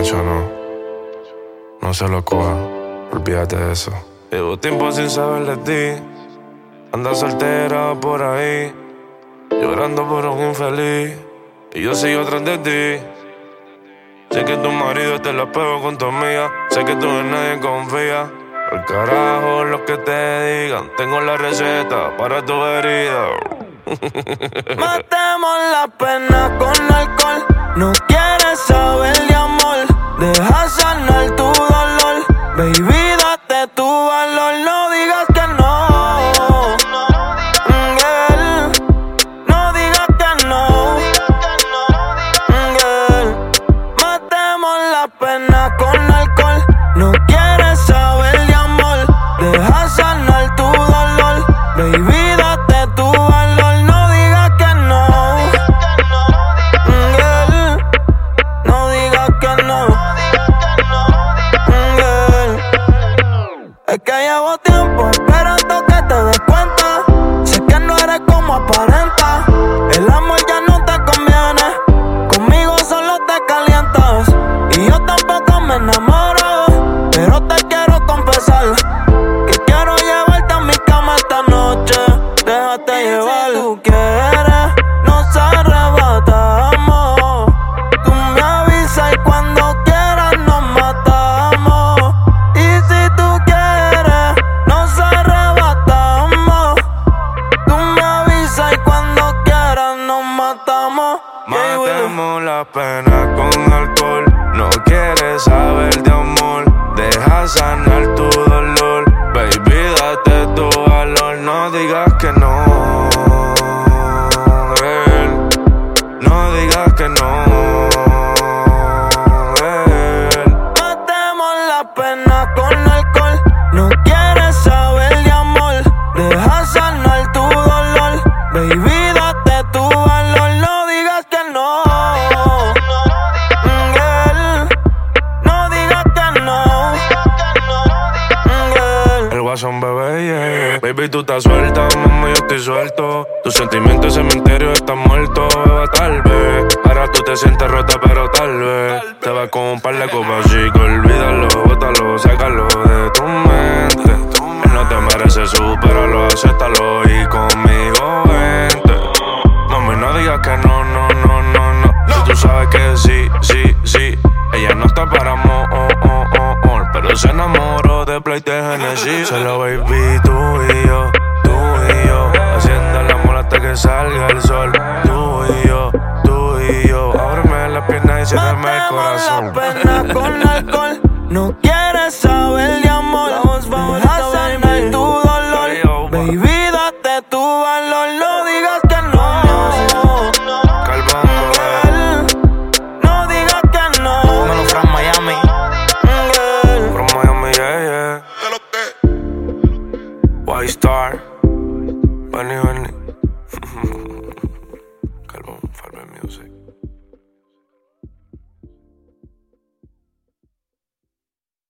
muchacho, no se lo coja, olvídate de eso. Llevo tiempo sin saber de ti, anda soltera por ahí, llorando por un infeliz, y yo sigo tras de ti. Sé que tu marido te la pego con tu amiga, sé que tú en nadie confía. Al carajo lo que te digan, tengo la receta para tu herida. Matemos la pena con alcohol, no quieres saber de amor, deja sanar tu dolor, baby, date tu valor, no digas que no, girl, no digas que no, girl, matemos la pena con alcohol, no quieres saber de amor, deja sanar tu dolor, baby, date tu valor, no digas que no, girl, no digas que no, girl. Es que llevo tiempo esperando que te des cuenta, sé que no eres como aparentas, el amor ya no te conviene, conmigo solo te calientas, y yo tampoco me enamoro, pero te quiero confesar que quiero llevarte a mi cama esta noche, déjate llevar. Si tú quieres, nos arrebatamos, tú me avisas y cuando quieras nos matamos, y si tú quieres, nos arrebatamos, tú me avisas y cuando quieras nos matamos. Matemos la pena con alcohol, no quieres saber de amor, deja sanar tu dolor, baby, date tu valor, no digas que no, girl, no digas que no, girl. Matemos la pena con alcohol, no quieres saber de amor, deja sanar tu dolor, baby, date tu valor, no digas que no, girl, no digas que no, girl. El guasón bebé, yeah. Baby, tú estás suelta, mamá, yo estoy suelto. Tus sentimientos en cementerio están muertos, beba, tal vez. Ahora tú te sientes rota, pero tal vez te vas con un par de copas, chico, olvídalo, bótalo, sácalo de tu mente. Él no te merece, supéralo, acéptalo y conmigo vente. Mami, no digas que no. Si tú sabes que sí. Ella no está para amor, pero se enamoró de Play de Genesis. Solo baby, tú y yo, haciendo el amor hasta que salga el sol. Tú y yo, ábreme las piernas y ciérrame el corazón. Matemos la pena con alcohol, no quieres saber de amor, deja sanar tu dolor, baby, date tu valor, no digas que no, girl, no digas que no, Dímelo, from Miami. girl. From Miami, yeah. White Star, Benny.